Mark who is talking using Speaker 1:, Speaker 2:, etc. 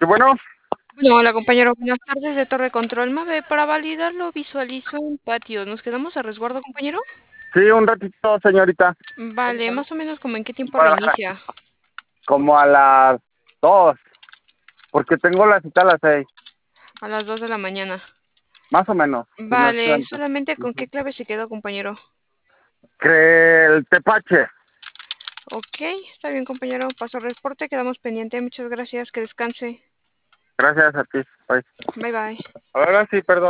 Speaker 1: Qué bueno.
Speaker 2: Bueno, hola compañero, buenas tardes de Torre Control Mave. Para validarlo visualizo un patio. ¿Nos quedamos a resguardo, compañero?
Speaker 1: Sí, un ratito, señorita.
Speaker 2: Vale, más o menos como en qué tiempo
Speaker 1: Para bajar.
Speaker 2: reinicia.
Speaker 1: Como a las 2, porque tengo la cita a las 6,
Speaker 2: A las 2 de la mañana.
Speaker 1: más o menos, si no es
Speaker 2: Vale,
Speaker 1: tanto.
Speaker 2: solamente con qué
Speaker 1: Ujú.
Speaker 2: clave se quedó, compañero.
Speaker 1: Que el tepache.
Speaker 2: Ok, está bien, compañero. Paso reporte, quedamos pendiente. Muchas gracias, que descanse.
Speaker 1: Gracias a ti. Bye.
Speaker 2: Bye bye.
Speaker 1: Ahora sí, perdón.